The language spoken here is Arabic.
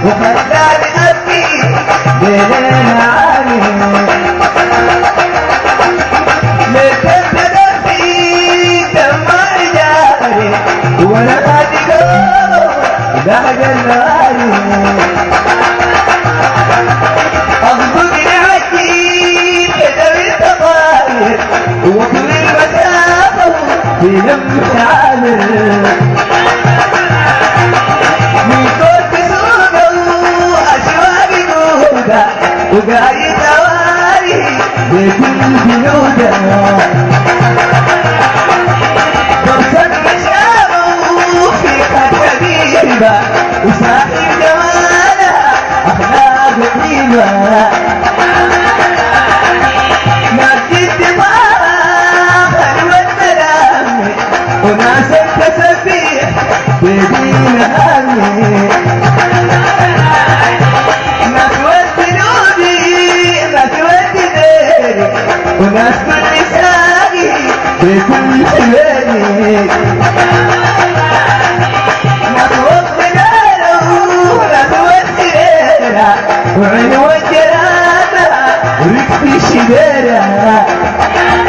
وخلاني ابكي بين العالي لكن تدفي دمع جاري وانا هادي بعد النهاري اضبطني عجيب كدوي التغاير وكل المسافة في لمس عامر من صوت سوقه اشواق جودة وقايد اواري بكل جنودة فرصة مشابه في خط كبيرة وصاحب جمالها اخلاق قديمة ناس اتفاق خلوة ملامي وناس التسبيح بدين هامي ناس ودنودي ناس ودنيني وناس كل نسائي بكل حلالي ناس وطنانا وناس ودنينا وعين وجرانا وركبي شبيرة